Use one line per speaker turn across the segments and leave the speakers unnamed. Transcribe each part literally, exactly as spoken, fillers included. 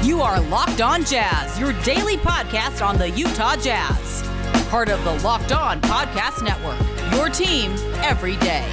You are Locked On Jazz, your daily podcast on the Utah Jazz. Part of the Locked On Podcast Network, your team every day.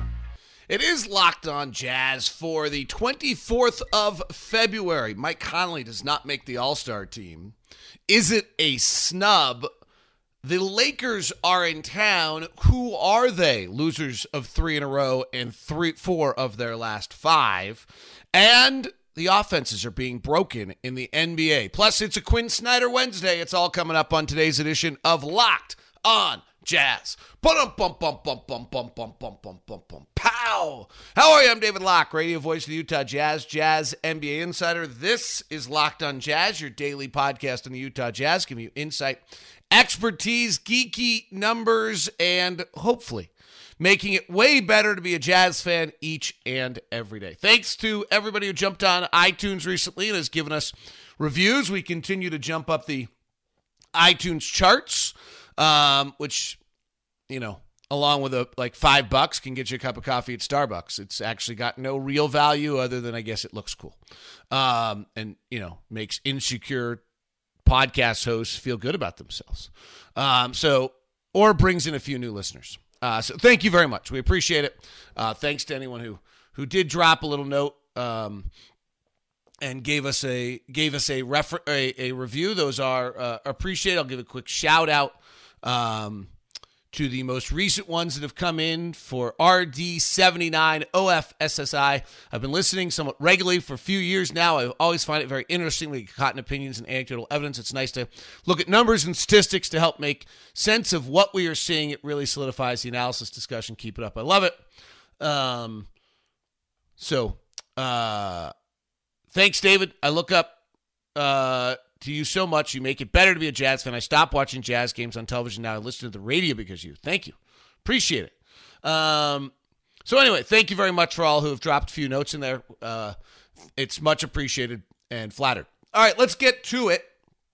It is Locked On Jazz for the twenty-fourth of February. Mike Conley does not make the All-Star team. Is it a snub? The Lakers are in town. Who are they? Losers of three in a row and three, four of their last five. And the offenses are being broken in the N B A. Plus, it's a Quinn Snyder Wednesday. It's all coming up on today's edition of Locked On Jazz. Bum bum bum bum bum bum bum bum bum bum bum. Pow! How are you? I'm David Locke, radio voice of the Utah Jazz, Jazz N B A insider. This is Locked On Jazz, your daily podcast on the Utah Jazz, giving you insight, expertise, geeky numbers, and hopefully making it way better to be a Jazz fan each and every day. Thanks to everybody who jumped on iTunes recently and has given us reviews. We continue to jump up the iTunes charts, um, which, you know, along with a like five bucks can get you a cup of coffee at Starbucks. It's actually got no real value other than I guess it looks cool, um, and you know makes insecure podcast hosts feel good about themselves. Um, so or brings in a few new listeners. Uh, so thank you very much. We appreciate it. Uh, thanks to anyone who who did drop a little note um, and gave us a gave us a refer- a, a review. Those are uh, appreciated. I'll give a quick shout out um, to the most recent ones that have come in for R D seventy-nine O F S S I. I've been listening somewhat regularly for a few years now. I always find it very interesting. We get caught in opinions and anecdotal evidence. It's nice to look at numbers and statistics to help make sense of what we are seeing. It really solidifies the analysis discussion. Keep it up. I love it. Um, so, uh, thanks, David. I look up uh, to you so much. You make it better to be a Jazz fan. I stopped watching Jazz games on television. Now I listen to the radio because of you. Thank you. Appreciate it. Um, so anyway, thank you very much for all who have dropped a few notes in there. Uh, it's much appreciated and flattered. All right, let's get to it.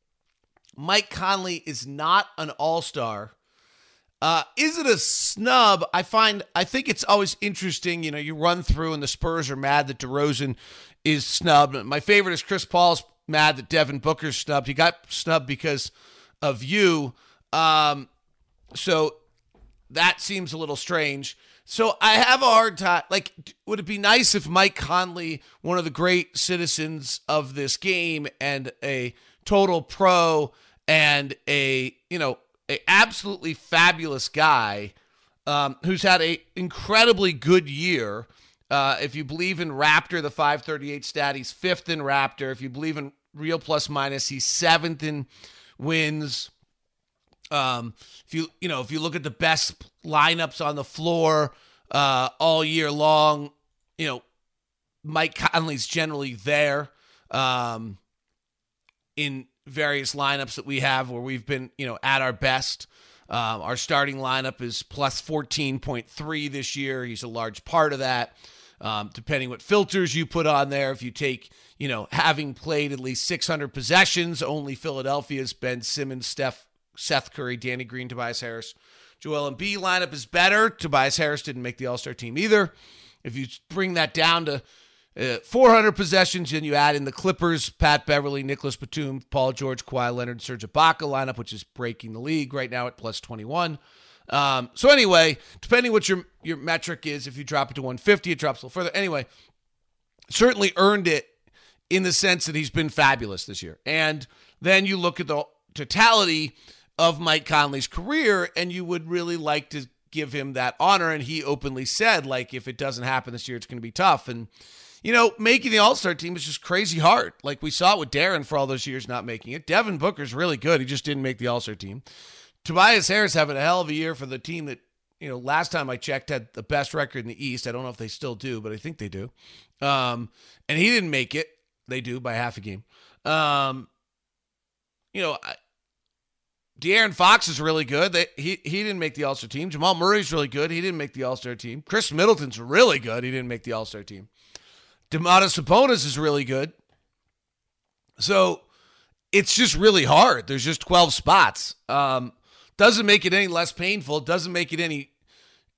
Mike Conley is not an all-star. Uh, is it a snub? I find, I think it's always interesting. You know, you run through and the Spurs are mad that DeRozan is snubbed. My favorite is Chris Paul's mad that Devin Booker's snubbed. He got snubbed because of you. Um, so that seems a little strange. So I have a hard time. Like, would it be nice if Mike Conley, one of the great citizens of this game and a total pro and a, you know, a absolutely fabulous guy um, who's had a incredibly good year. Uh, if you believe in Raptor, the five thirty-eight stat, he's fifth in Raptor. If you believe in real plus minus, he's seventh in wins. Um, if you you know if you look at the best lineups on the floor uh, all year long, you know Mike Conley's generally there um, in various lineups that we have where we've been you know at our best. Um, our starting lineup is plus fourteen point three this year. He's a large part of that. Um, depending what filters you put on there, if you take, you know, having played at least six hundred possessions, only Philadelphia's Ben Simmons, Steph, Seth Curry, Danny Green, Tobias Harris, Joel Embiid lineup is better. Tobias Harris didn't make the All-Star team either. If you bring that down to uh, four hundred possessions and you add in the Clippers, Pat Beverly, Nicholas Batum, Paul George, Kawhi Leonard, Serge Ibaka lineup, which is breaking the league right now at plus twenty-one. Um, so anyway, depending what your, your metric is, if you drop it to one fifty, it drops a little further. Anyway, certainly earned it in the sense that he's been fabulous this year. And then you look at the totality of Mike Conley's career, and you would really like to give him that honor. And he openly said, like, if it doesn't happen this year, it's going to be tough. And, you know, making the All-Star team is just crazy hard. Like we saw it with Darren for all those years not making it. Devin Booker's really good. He just didn't make the All-Star team. Tobias Harris having a hell of a year for the team that, you know, last time I checked had the best record in the East. I don't know if they still do, but I think they do. Um, and he didn't make it. They do by half a game. Um, you know, I, De'Aaron Fox is really good. They, he he didn't make the All-Star team. Jamal Murray's really good. He didn't make the All-Star team. Chris Middleton's really good. He didn't make the All-Star team. Domantas Sabonis is really good. So it's just really hard. There's just twelve spots. Um, doesn't make it any less painful. Doesn't make it any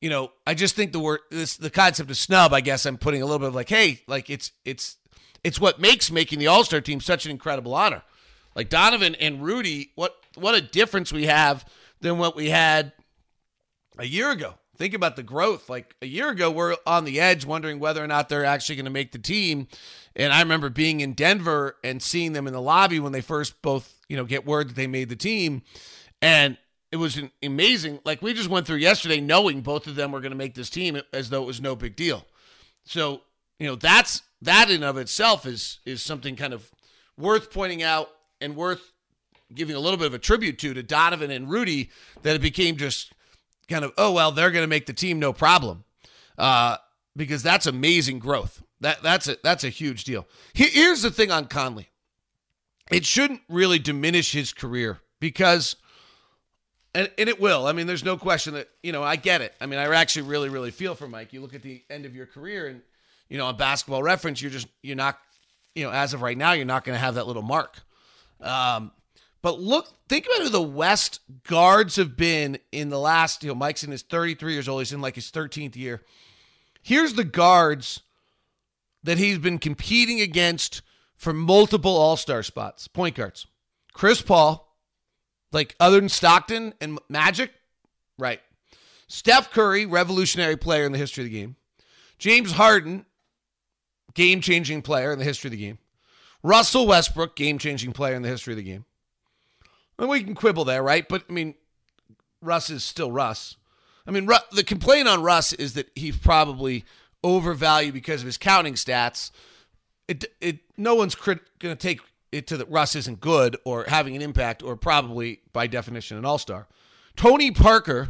you know, I just think the word, this, the concept of snub, I guess I'm putting a little bit of like, hey, like it's, it's, it's what makes making the All-Star team such an incredible honor. Like Donovan and Rudy, what, what a difference we have than what we had a year ago. Think about the growth. Like a year ago, we're on the edge wondering whether or not they're actually going to make the team. And I remember being in Denver and seeing them in the lobby when they first both, you know, get word that they made the team. And it was amazing. Like we just went through yesterday knowing both of them were going to make this team as though it was no big deal. So, you know, that's, that in of itself is, is something kind of worth pointing out and worth giving a little bit of a tribute to, to Donovan and Rudy, that it became just kind of, oh, well, they're going to make the team, no problem. Uh, because that's amazing growth. That That's a, that's a huge deal. Here's the thing on Conley. It shouldn't really diminish his career because, and, and it will. I mean, there's no question that, you know, I get it. I mean, I actually really, really feel for Mike. You look at the end of your career and, you know, on Basketball Reference, you're just, you're not, you know, as of right now, you're not going to have that little mark. Um, but look, think about who the West guards have been in the last, you know, Mike's in his thirty-three years old. He's in like his thirteenth year. Here's the guards that he's been competing against for multiple all-star spots. Point guards. Chris Paul, like other than Stockton and Magic, right. Steph Curry, revolutionary player in the history of the game. James Harden, game-changing player in the history of the game. Russell Westbrook, game-changing player in the history of the game. And we can quibble there, right? But, I mean, Russ is still Russ. I mean, Ru- the complaint on Russ is that he's probably overvalued because of his counting stats. It, it, no one's crit- going to take it to that Russ isn't good or having an impact or probably, by definition, an all-star. Tony Parker,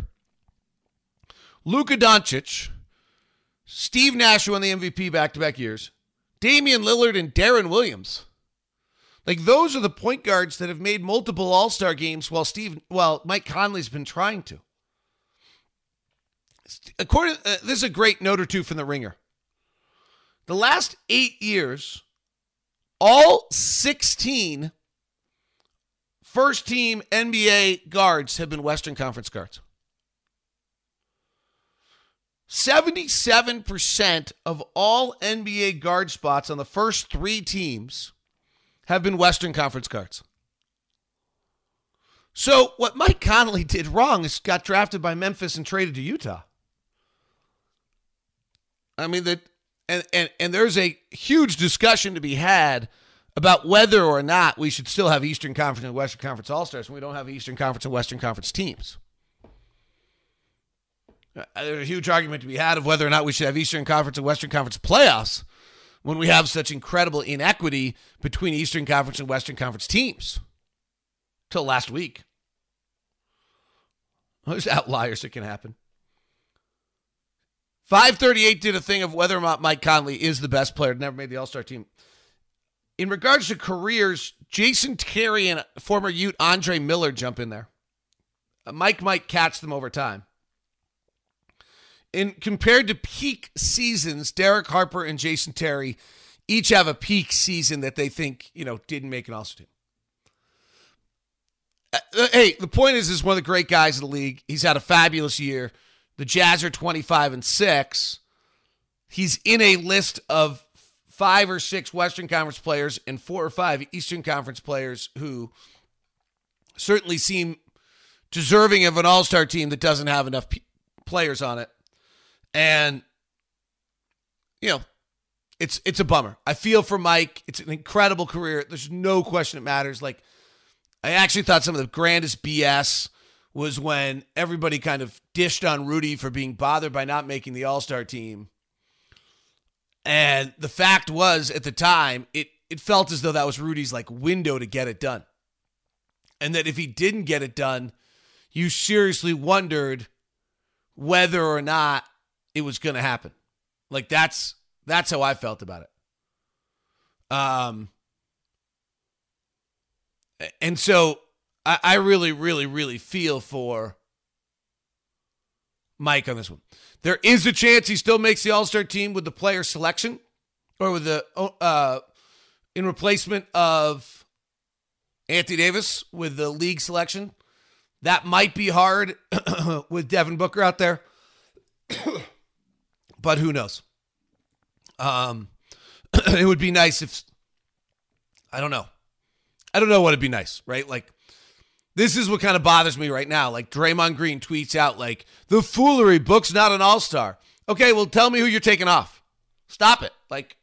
Luka Doncic, Steve Nash won the M V P back-to-back years, Damian Lillard, and Darren Williams. Like, those are the point guards that have made multiple all-star games while Steve, while Mike Conley's been trying to. According, uh, this is a great note or two from the Ringer. The last eight years, all sixteen first-team N B A guards have been Western Conference guards. seventy-seven percent of all N B A guard spots on the first three teams have been Western Conference guards. So what Mike Conley did wrong is got drafted by Memphis and traded to Utah. I mean, that, and, and, and there's a huge discussion to be had about whether or not we should still have Eastern Conference and Western Conference All-Stars when we don't have Eastern Conference and Western Conference teams. There's a huge argument to be had of whether or not we should have Eastern Conference and Western Conference playoffs when we have such incredible inequity between Eastern Conference and Western Conference teams. Till last week. There's outliers that can happen. five thirty-eight did a thing of whether or not Mike Conley is the best player, never made the All-Star team. In regards to careers, Jason Terry and former Ute Andre Miller jump in there. Mike might catch them over time. In compared to peak seasons, Derek Harper and Jason Terry each have a peak season that they think, you know, didn't make an All-Star team. Uh, hey, the point is, is one of the great guys in the league. He's had a fabulous year. The Jazz are twenty-five and six. He's in a list of five or six Western Conference players and four or five Eastern Conference players who certainly seem deserving of an All-Star team that doesn't have enough p- players on it. And, you know, it's it's a bummer. I feel for Mike. It's an incredible career. There's no question it matters. Like, I actually thought some of the grandest B S was when everybody kind of dished on Rudy for being bothered by not making the All-Star team. And the fact was, at the time, it, it felt as though that was Rudy's, like, window to get it done. And that if he didn't get it done, you seriously wondered whether or not it was going to happen. Like, that's that's how I felt about it. Um, and so I, I really, really, really feel for Mike on this one. There is a chance he still makes the All-Star team with the player selection or with the uh, in replacement of Anthony Davis with the league selection. That might be hard with Devin Booker out there. But who knows? Um, it would be nice if, I don't know. I don't know what would be nice, right? Like, this is what kind of bothers me right now. Like, Draymond Green tweets out, like, the foolery, Book's not an all-star. Okay, well, tell me who you're taking off. Stop it. Like,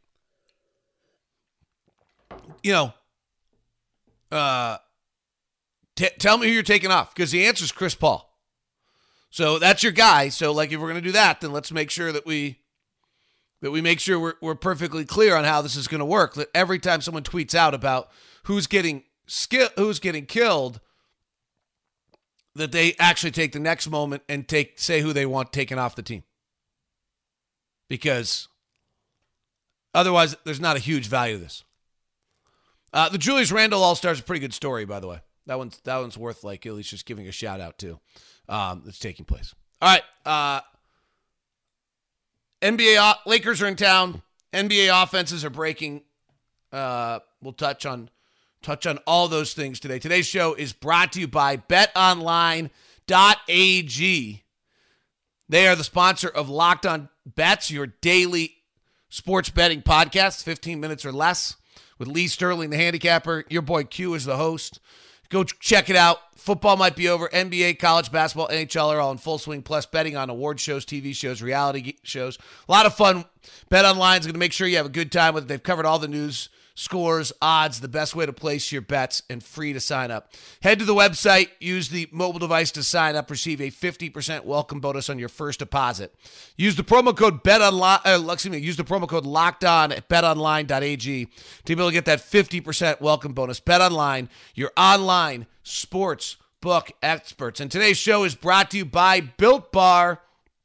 you know, uh, t- tell me who you're taking off, because the answer is Chris Paul. So that's your guy. So, like, if we're going to do that, then let's make sure that we that we make sure we're, we're perfectly clear on how this is going to work. That every time someone tweets out about who's getting skill, who's getting killed, that they actually take the next moment and take say who they want taken off the team. Because otherwise, there's not a huge value to this. Uh, the Julius Randle All-Star is a pretty good story, by the way. That one's that one's worth like at least just giving a shout out to. Um, that's taking place. All right. Uh, N B A Lakers are in town. N B A offenses are breaking. Uh, we'll touch on touch on all those things today. Today's show is brought to you by bet online dot a g. They are the sponsor of Locked On Bets, your daily sports betting podcast, fifteen minutes or less, with Lee Sterling, the handicapper. Your boy Q is the host. Go check it out. Football might be over. N B A, college basketball, N H L are all in full swing, plus betting on award shows, T V shows, reality shows. A lot of fun. BetOnline is going to make sure you have a good time with it. They've covered all the news, scores, odds, the best way to place your bets, and free to sign up. Head to the website. Use the mobile device to sign up. Receive a fifty percent welcome bonus on your first deposit. Use the promo code BetOnline. Uh, excuse me. Use the promo code LOCKEDON at bet online dot a g to be able to get that fifty percent welcome bonus. BetOnline, your online sports book experts. And today's show is brought to you by Built Bar,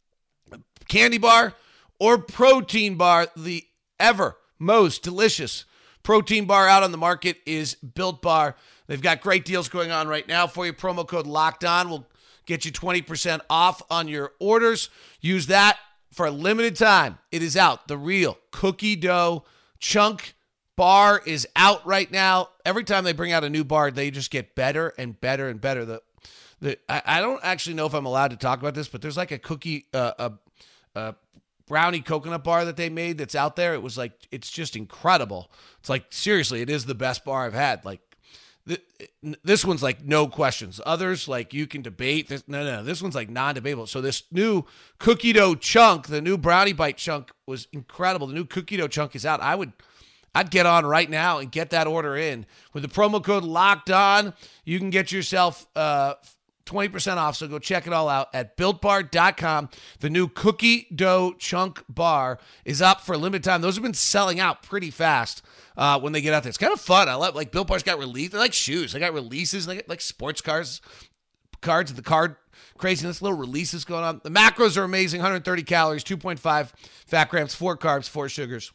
candy bar, or protein bar. The ever most delicious protein bar out on the market is Built Bar. They've got great deals going on right now for you. Promo code Locked On will get you twenty percent off on your orders. Use that for a limited time. It is out. The real cookie dough chunk bar is out right now. Every time they bring out a new bar, they just get better and better and better. The, the I, I don't actually know if I'm allowed to talk about this, but there's like a cookie, uh, a, a brownie coconut bar that they made that's out there. It was like, it's just incredible. It's like, seriously, it is the best bar I've had. Like, th- this one's like no questions. Others, like, you can debate. This, no, no, this one's like non-debatable. So this new cookie dough chunk, the new brownie bite chunk was incredible. The new cookie dough chunk is out. I would... I'd get on right now and get that order in. With the promo code Locked On, you can get yourself uh, twenty percent off, so go check it all out at built bar dot com. The new cookie dough chunk bar is up for a limited time. Those have been selling out pretty fast uh, when they get out there. It's kind of fun. I love, like, Built Bar's got release. They're like shoes. They got releases. They got, like, sports cars, cards, the card craziness, little releases going on. The macros are amazing. one hundred thirty calories, two point five fat grams, four carbs, four sugars,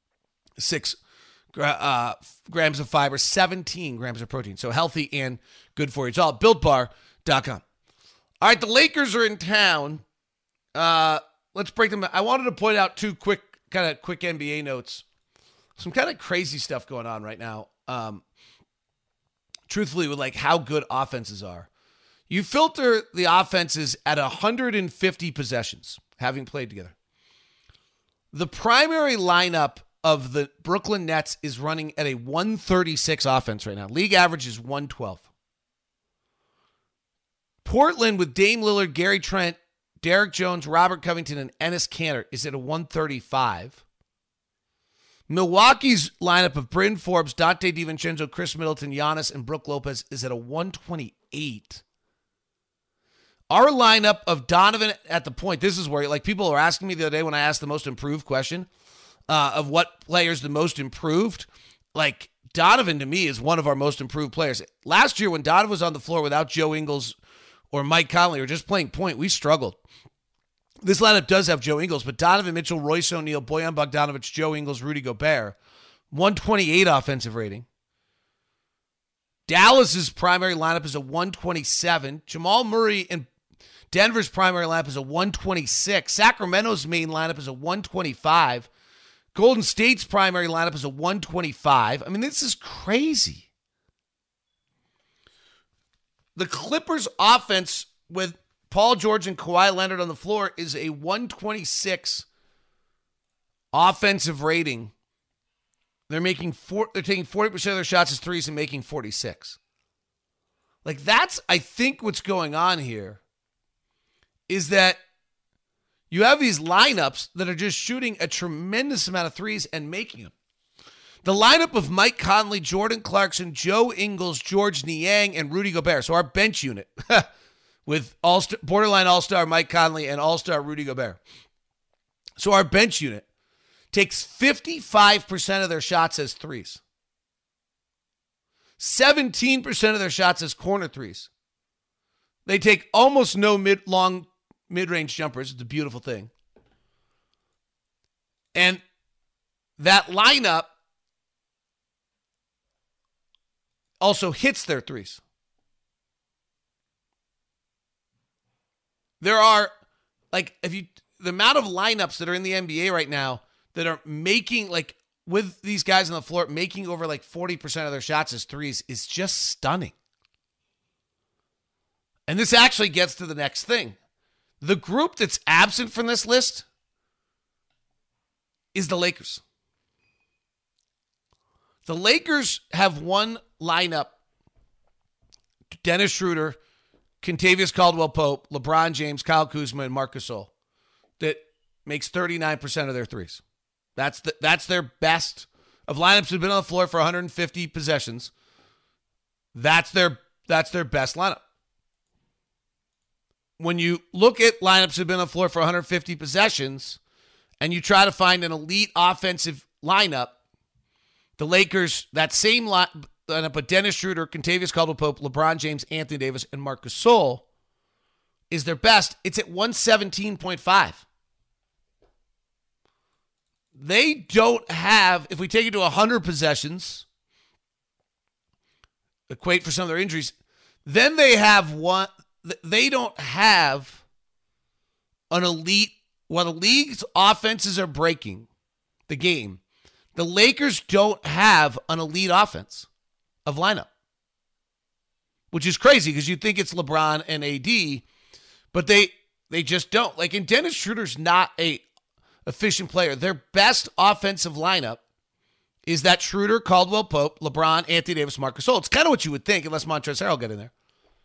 six Uh, grams of fiber, seventeen grams of protein. So healthy and good for you. It's all at built bar dot com. All right, the Lakers are in town. Uh, let's break them. I wanted to point out two quick, kind of quick N B A notes. Some kind of crazy stuff going on right now. Um, truthfully, with like how good offenses are. You filter the offenses at one hundred fifty possessions, having played together. The primary lineup of the Brooklyn Nets is running at a one thirty-six offense right now. League average is one twelve. Portland with Dame Lillard, Gary Trent, Derek Jones, Robert Covington, and Enes Kanter is at a one thirty-five. Milwaukee's lineup of Bryn Forbes, Dante DiVincenzo, Chris Middleton, Giannis, and Brook Lopez is at a one twenty-eight. Our lineup of Donovan at the point, this is where, like, people are asking me the other day when I asked the most improved question, Uh, of what players the most improved. Like, Donovan, to me, is one of our most improved players. Last year, when Donovan was on the floor without Joe Ingles or Mike Conley or just playing point, we struggled. This lineup does have Joe Ingles, but Donovan Mitchell, Royce O'Neal, Bojan Bogdanovic, Joe Ingles, Rudy Gobert, one twenty-eight offensive rating. Dallas's primary lineup is a one twenty-seven. Jamal Murray and Denver's primary lineup is a one twenty-six. Sacramento's main lineup is a one twenty-five. Golden State's primary lineup is a one twenty-five. I mean, this is crazy. The Clippers' offense with Paul George and Kawhi Leonard on the floor is a one twenty-six offensive rating. They're making four, they're taking forty percent of their shots as threes and making forty-six. Like, that's, I think, what's going on here is that you have these lineups that are just shooting a tremendous amount of threes and making them. The lineup of Mike Conley, Jordan Clarkson, Joe Ingles, George Niang, and Rudy Gobert. So our bench unit with all borderline all-star Mike Conley and all-star Rudy Gobert. So our bench unit takes fifty-five percent of their shots as threes. seventeen percent of their shots as corner threes. They take almost no mid long mid-range jumpers. It's a beautiful thing. And that lineup also hits their threes. There are, like, if you, the amount of lineups that are in the N B A right now that are making, like, with these guys on the floor, making over like forty percent of their shots as threes is just stunning. And this actually gets to the next thing. The group that's absent from this list is the Lakers. The Lakers have one lineup: Dennis Schroeder, Kentavious Caldwell-Pope, LeBron James, Kyle Kuzma, and Marc Gasol, that makes thirty-nine percent of their threes. That's the, that's their best of lineups that have been on the floor for one hundred fifty possessions. That's their that's their best lineup. When you look at lineups that have been on the floor for one hundred fifty possessions and you try to find an elite offensive lineup, the Lakers, that same lineup, but Dennis Schroeder, Kentavious Caldwell-Pope, LeBron James, Anthony Davis, and Marc Gasol is their best. It's at one seventeen point five. They don't have, if we take it to one hundred possessions, equate for some of their injuries, then they have one, they don't have an elite, while the league's offenses are breaking the game, the Lakers don't have an elite offense of lineup, which is crazy because you think it's LeBron and A D, but they they just don't. Like, and Dennis Schroeder's not a efficient player. Their best offensive lineup is that Schroeder, Caldwell-Pope, LeBron, Anthony Davis, Marc Gasol. It's kind of what you would think unless Montrezl Harrell get in there.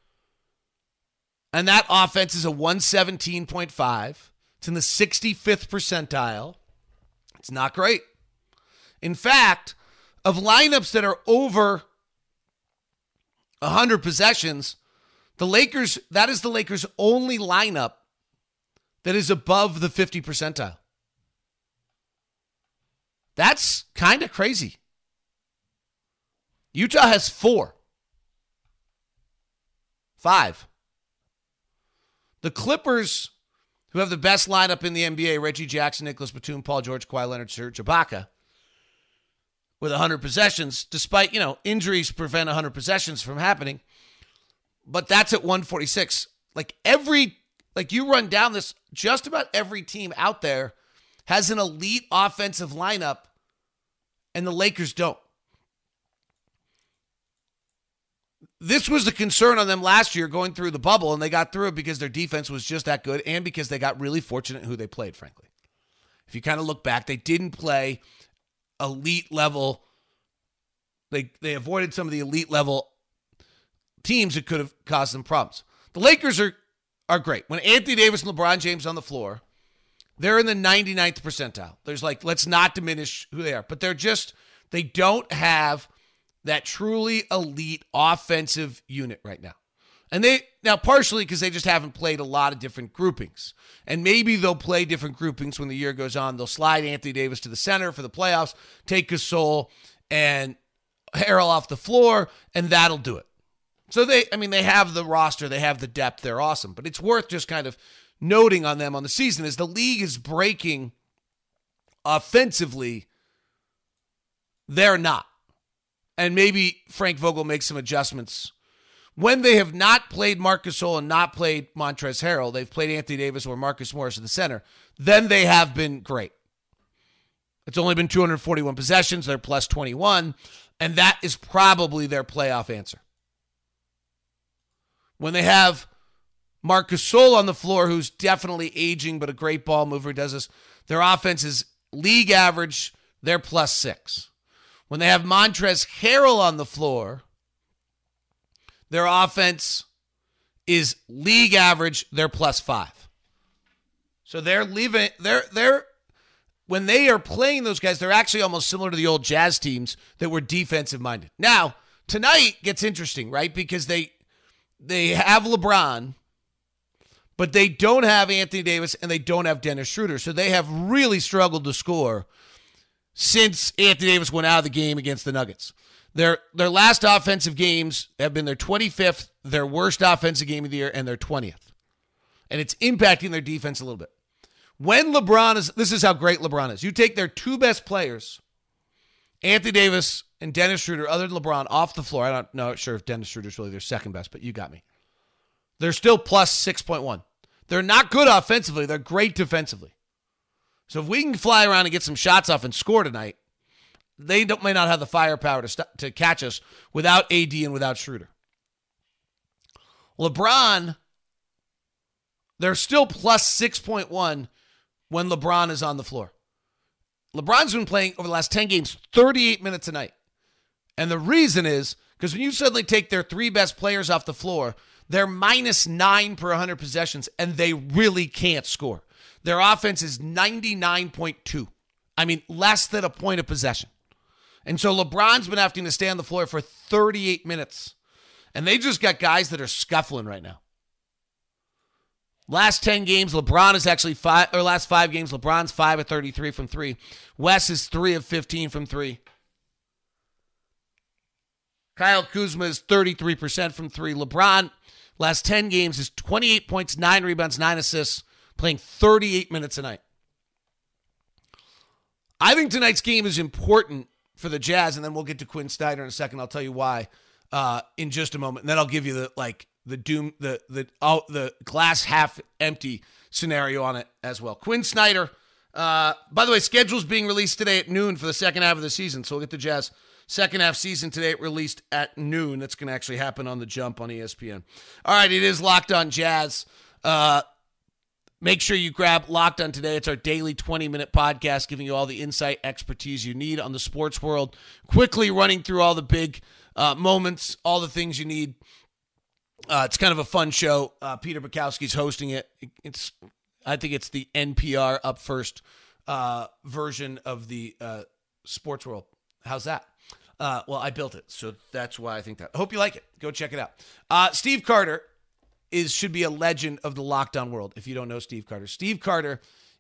And that offense is a one seventeen point five. It's in the sixty-fifth percentile. It's not great. In fact, of lineups that are over one hundred possessions, the Lakers, that is the Lakers' only lineup that is above the fifty percentile. That's kind of crazy. Utah has four. Five. The Clippers, who have the best lineup in the N B A, Reggie Jackson, Nicholas Batum, Paul George, Kawhi Leonard, Serge Ibaka, with one hundred possessions, despite, you know, injuries prevent one hundred possessions from happening. But that's at one forty-six. Like every, like you run down this, just about every team out there has an elite offensive lineup, and the Lakers don't. This was the concern on them last year going through the bubble, and they got through it because their defense was just that good and because they got really fortunate in who they played, frankly. If you kind of look back, they didn't play elite level. They they avoided some of the elite level teams that could have caused them problems. The Lakers are, are great. When Anthony Davis and LeBron James on the floor, they're in the ninety-ninth percentile. There's like, let's not diminish who they are, but they're just, they don't have that truly elite offensive unit right now. And they, now partially because they just haven't played a lot of different groupings. And maybe they'll play different groupings when the year goes on. They'll slide Anthony Davis to the center for the playoffs, take Gasol and Harrell off the floor, and that'll do it. So they, I mean, they have the roster, they have the depth, they're awesome. But it's worth just kind of noting on them on the season is the league is breaking offensively. They're not. And maybe Frank Vogel makes some adjustments. When they have not played Marc Gasol and not played Montrezl Harrell, they've played Anthony Davis or Marcus Morris at the center, then they have been great. It's only been two hundred forty-one possessions. They're plus twenty-one, and that is probably their playoff answer. When they have Marc Gasol on the floor, who's definitely aging, but a great ball mover, does this. Their offense is league average. They're plus six. When they have Montrezl Harrell on the floor, their offense is league average. They're plus five. So they're leaving. They're they're when they are playing those guys, they're actually almost similar to the old Jazz teams that were defensive minded. Now tonight gets interesting, right? Because they they have LeBron, but they don't have Anthony Davis and they don't have Dennis Schroeder. So they have really struggled to score since Anthony Davis went out of the game against the Nuggets. Their their last offensive games have been their twenty-fifth, their worst offensive game of the year, and their twentieth. And it's impacting their defense a little bit. When LeBron is, this is how great LeBron is. You take their two best players, Anthony Davis and Dennis Schroeder, other than LeBron, off the floor. I don't know sure if Dennis Schroeder is really their second best, but you got me. They're still plus six point one. They're not good offensively. They're great defensively. So if we can fly around and get some shots off and score tonight, they don't, may not have the firepower to st- to catch us without A D and without Schroeder. LeBron, they're still plus six point one when LeBron is on the floor. LeBron's been playing over the last ten games, thirty-eight minutes a night. And the reason is because when you suddenly take their three best players off the floor, they're minus nine per one hundred possessions, and they really can't score. Their offense is ninety-nine point two. I mean, less than a point of possession. And so LeBron's been having to stay on the floor for thirty-eight minutes. And they just got guys that are scuffling right now. Last ten games, LeBron is actually five, or last five games, LeBron's five of thirty-three from three. Wes is three of fifteen from three. Kyle Kuzma is thirty-three percent from three. LeBron, last ten games, is twenty-eight points, nine rebounds, nine assists, playing thirty-eight minutes a night. I think tonight's game is important for the Jazz, and then we'll get to Quinn Snyder in a second. I'll tell you why uh, in just a moment, and then I'll give you the like the doom, the the oh, the glass half empty scenario on it as well. Quinn Snyder, uh, by the way, schedule's being released today at noon for the second half of the season, so we'll get the Jazz second half season today released at noon. That's going to actually happen on the Jump on E S P N. All right, it is Locked On Jazz. Uh, Make sure you grab Locked On Today. It's our daily twenty-minute podcast giving you all the insight, expertise you need on the sports world. Quickly running through all the big uh, moments, all the things you need. Uh, it's kind of a fun show. Uh, Peter Bukowski's hosting it. It's, I think it's the N P R Up First uh, version of the uh, sports world. How's that? Uh, well, I built it, so that's why I think that. I hope you like it. Go check it out. Uh, Steve Carter is should be a legend of the Locked On world if you don't know Steve Carter. Steve Carter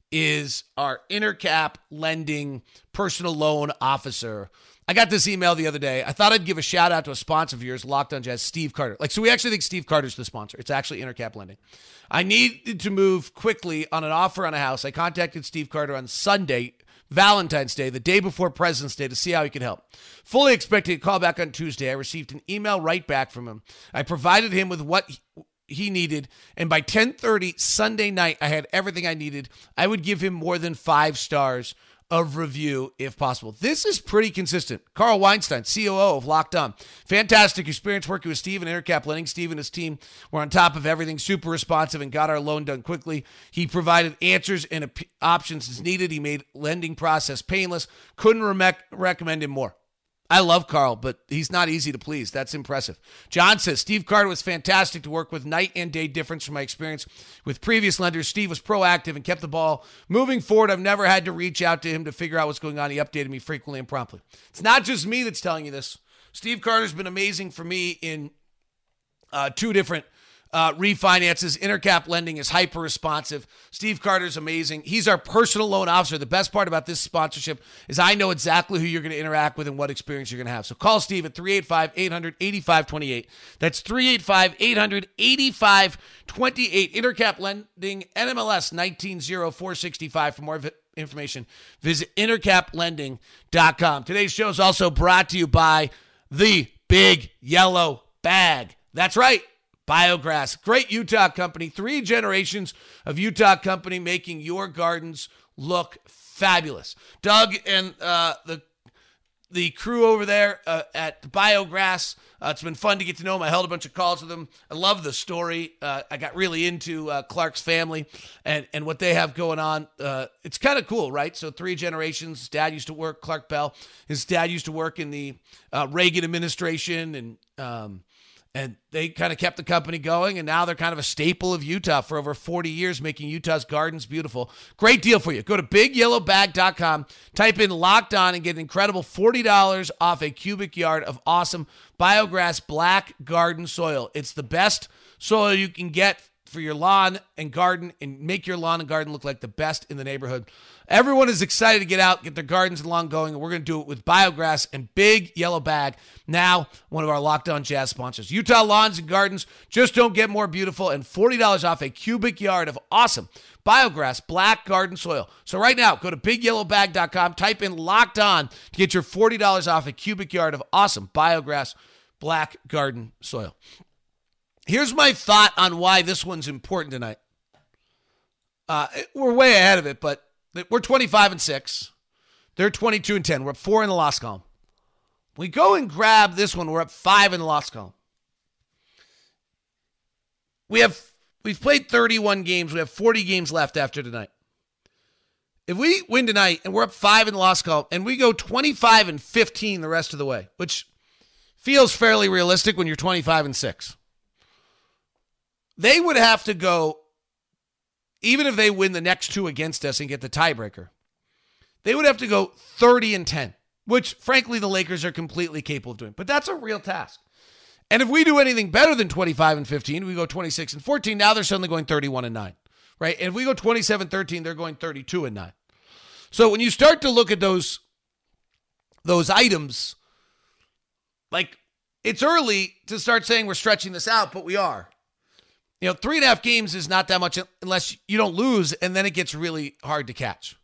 is our Intercap lending personal loan officer. I got this email the other day. I thought I'd give a shout out to a sponsor of yours, Locked On Jazz, Steve Carter. Like, so we actually think Steve Carter's the sponsor. It's actually Intercap Lending. I needed to move quickly on an offer on a house. I contacted Steve Carter on Sunday, Valentine's Day, the day before President's Day, to see how he could help. Fully expecting a call back on Tuesday. I received an email right back from him. I provided him with what he, he needed, and by ten thirty Sunday night, I had everything I needed. I would give him more than five stars of review if possible. This is pretty consistent. Carl Weinstein, C O O of Locked On. Fantastic experience working with Steve and Intercap Lending. Steve and his team were on top of everything, super responsive, and got our loan done quickly. He provided answers and op- options as needed. He made lending process painless. Couldn't re- recommend him more. I love Carl, but he's not easy to please. That's impressive. John says, Steve Carter was fantastic to work with. Night and day difference from my experience with previous lenders. Steve was proactive and kept the ball moving forward. I've never had to reach out to him to figure out what's going on. He updated me frequently and promptly. It's not just me that's telling you this. Steve Carter's been amazing for me in uh, two different Uh, refinances. Intercap Lending is hyper responsive. Steve Carter's amazing. He's our personal loan officer. The best part about this sponsorship is I know exactly who you're going to interact with and what experience you're going to have. So call Steve at three eight five, eight hundred, eighty-five twenty-eight. That's three eight five, eight hundred, eighty-five twenty-eight. Intercap Lending, N M L S nineteen oh four sixty-five. For more information, visit intercap lending dot com. Today's show is also brought to you by the Big Yellow Bag. That's right. Biograss, great Utah company, three generations of Utah company making your gardens look fabulous. Doug and uh, the the crew over there uh, at Biograss. Uh, it's been fun to get to know them. I held a bunch of calls with them. I love the story. Uh, I got really into uh, Clark's family and, and what they have going on. Uh, it's kind of cool, right? So three generations. His dad used to work, Clark Bell. His dad used to work in the uh, Reagan administration, and um, and they kind of kept the company going, and now they're kind of a staple of Utah for over forty years, making Utah's gardens beautiful. Great deal for you. Go to big yellow bag dot com, type in Locked On, and get an incredible forty dollars off a cubic yard of awesome Biograss black garden soil. It's the best soil you can get for your lawn and garden, and make your lawn and garden look like the best in the neighborhood. Everyone is excited to get out, get their gardens and lawn going, and we're going to do it with Biograss and Big Yellow Bag, now one of our Locked On Jazz sponsors. Utah Lawns and Gardens just don't get more beautiful, and forty dollars off a cubic yard of awesome Biograss black garden soil. So right now, go to big yellow bag dot com, type in Locked On to get your forty dollars off a cubic yard of awesome Biograss black garden soil. Here's my thought on why this one's important tonight. Uh, we're way ahead of it, but we're twenty-five and six. They're twenty-two and ten. We're up four in the loss column. We go and grab this one. We're up five in the loss column. We have we've played thirty-one games. We have forty games left after tonight. If we win tonight and we're up five in the loss column, and we go twenty-five and fifteen the rest of the way, which feels fairly realistic when you're twenty-five and six. They would have to go, even if they win the next two against us and get the tiebreaker, they would have to go thirty and ten, which frankly the Lakers are completely capable of doing. But that's a real task. And if we do anything better than twenty-five and fifteen, we go twenty-six and fourteen, now they're suddenly going thirty-one and nine, right? And if we go twenty-seven thirteen, they're going thirty-two and nine. So when you start to look at those, those items, like, it's early to start saying we're stretching this out, but we are. You know, three and a half games is not that much unless you don't lose, and then it gets really hard to catch.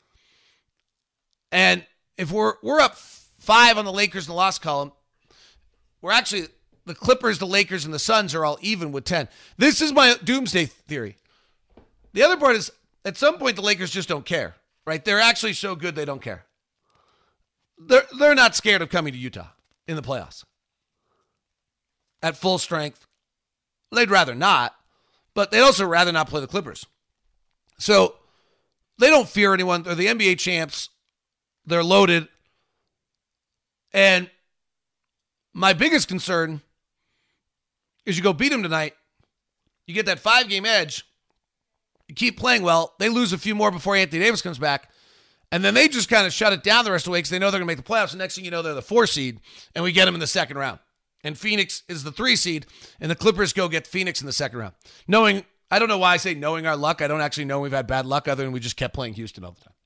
And if we're we're up five on the Lakers in the loss column, we're actually, the Clippers, the Lakers, and the Suns are all even with ten. This is my doomsday theory. The other part is, at some point, the Lakers just don't care, right? They're actually so good they don't care. They're, they're not scared of coming to Utah in the playoffs at full strength. They'd rather not, but they'd also rather not play the Clippers. So they don't fear anyone. They're the N B A champs. They're loaded. And my biggest concern is you go beat them tonight, you get that five-game edge, you keep playing well, they lose a few more before Anthony Davis comes back, and then they just kind of shut it down the rest of the way because they know they're going to make the playoffs. The next thing you know, they're the four seed, and we get them in the second round. And Phoenix is the three seed, and the Clippers go get Phoenix in the second round. Knowing, I don't know why I say knowing our luck. I don't actually know we've had bad luck other than we just kept playing Houston all the time.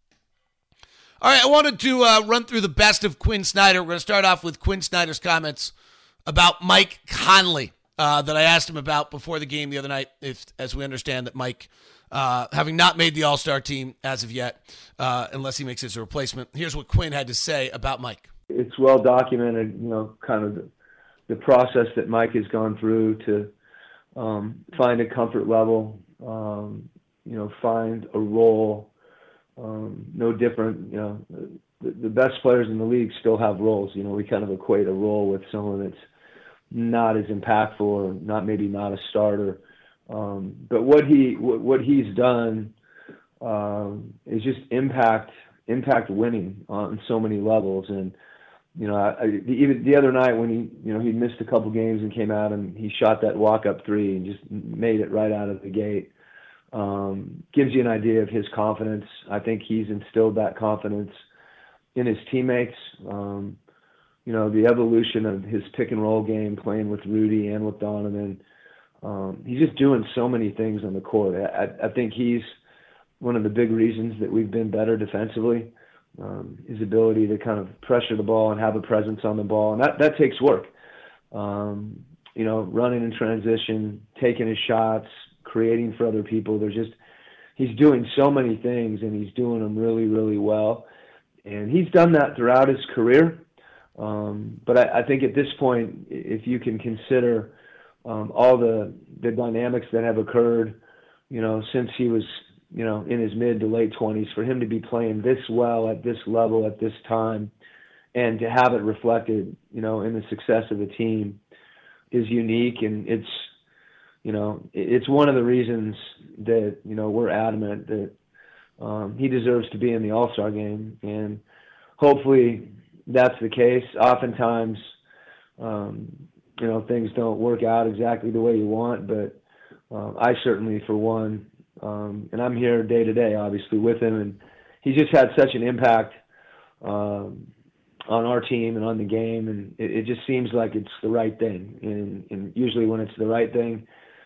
All right, I wanted to uh, run through the best of Quinn Snyder. We're going to start off with Quinn Snyder's comments about Mike Conley uh, that I asked him about before the game the other night, if, as we understand that Mike, uh, having not made the All-Star team as of yet, uh, unless he makes it as a replacement. Here's what Quinn had to say about Mike.
It's well documented, you know, kind of the, the process that Mike has gone through to um, find a comfort level, um, you know, find a role, um, no different, you know, the, the best players in the league still have roles. You know, we kind of equate a role with someone that's not as impactful or not, maybe not a starter. Um, but what he, what, what he's done um, is just impact, impact winning on so many levels. And, You know, I, even the other night when he, you know, he missed a couple games and came out and he shot that walk-up three and just made it right out of the gate. Um, gives you an idea of his confidence. I think he's instilled that confidence in his teammates. Um, you know, the evolution of his pick-and-roll game, playing with Rudy and with Donovan. Um, he's just doing so many things on the court. I, I think he's one of the big reasons that we've been better defensively. Um, his ability to kind of pressure the ball and have a presence on the ball. And that, that takes work. Um, you know, running in transition, taking his shots, creating for other people. There's just, he's doing so many things and he's doing them really, really well. And he's done that throughout his career. Um, but I, I think at this point, if you can consider um, all the, the dynamics that have occurred, you know, since he was, you know, in his mid to late twenties, for him to be playing this well at this level at this time and to have it reflected, you know, in the success of the team is unique. And it's, you know, it's one of the reasons that, you know, we're adamant that um, he deserves to be in the All-Star game. And hopefully that's the case. Oftentimes, um, you know, things don't work out exactly the way you want, but uh, I certainly, for one, um, and I'm here day to day, obviously, with him, and he's just had such an impact um, on our team and on the game, and it, it just seems like it's the right thing. And, and usually when it's the right thing,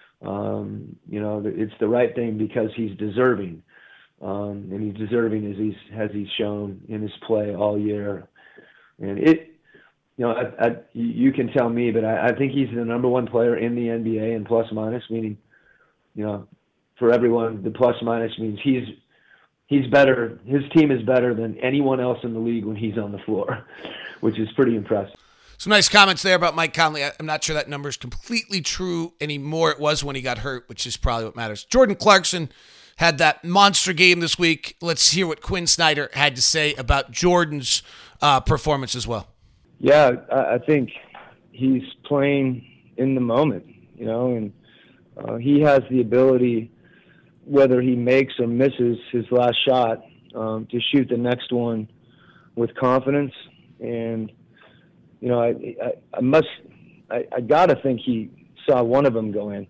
um, you know, it's the right thing because he's deserving, um, and he's deserving as he's as he's shown in his play all year. And it, you know, I, I, you can tell me, but I, I think he's the number one player in the N B A in plus minus, meaning, you know, for everyone, the plus minus means he's he's better. His team is better than anyone else in the league when he's on the floor, which is pretty impressive.
Some nice comments there about Mike Conley. I'm not sure that number is completely true anymore. It was when he got hurt, which is probably what matters. Jordan Clarkson had that monster game this week. Let's hear what Quinn Snyder had to say about Jordan's uh, performance as well.
Yeah, I think he's playing in the moment, you know, and uh, he has the ability, whether he makes or misses his last shot, um, to shoot the next one with confidence. And, you know, I, I, I must, I, I got to think he saw one of them go in.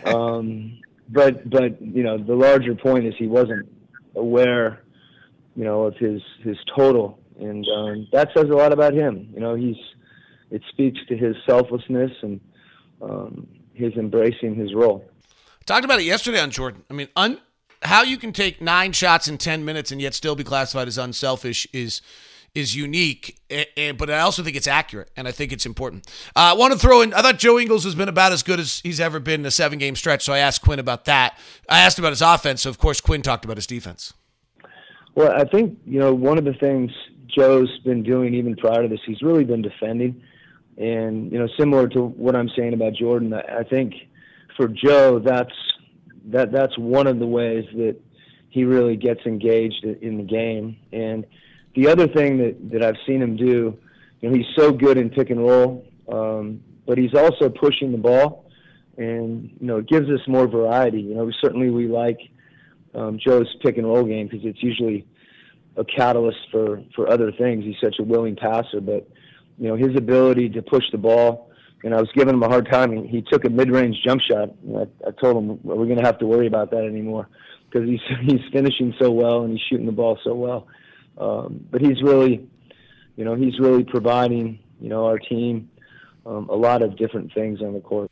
um, but, but, you know, the larger point is he wasn't aware, you know, of his, his total. And um, that says a lot about him. You know, he's, it speaks to his selflessness and um, his embracing his role.
Talked about it yesterday on Jordan. I mean, un, how you can take nine shots in ten minutes and yet still be classified as unselfish is is unique, and, and, but I also think it's accurate, and I think it's important. Uh, I want to throw in, I thought Joe Ingles has been about as good as he's ever been in a seven-game stretch, so I asked Quinn about that. I asked about his offense, so of course Quinn talked about his defense.
Well, I think, you know, one of the things Joe's been doing even prior to this, he's really been defending. And, you know, similar to what I'm saying about Jordan, I think for Joe, that's that that's one of the ways that he really gets engaged in the game. And the other thing that, that I've seen him do, you know, he's so good in pick and roll, um, but he's also pushing the ball. And, you know, it gives us more variety. You know, certainly we like um, Joe's pick and roll game because it's usually a catalyst for, for other things. He's such a willing passer, but, you know, his ability to push the ball, and I was giving him a hard time. He, he took a mid-range jump shot. You know, I, I told him, well, we're going to have to worry about that anymore because he's, he's finishing so well and he's shooting the ball so well. Um, but he's really, you know, he's really providing, you know, our team um, a lot of different things on the court.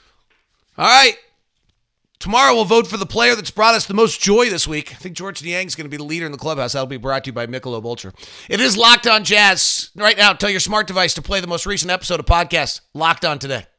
All right. Tomorrow we'll vote for the player that's brought us the most joy this week. I think George Niang is going to be the leader in the clubhouse. That'll be brought to you by Michelob Ultra. It is Locked On Jazz. Right now, tell your smart device to play the most recent episode of podcast Locked On Today.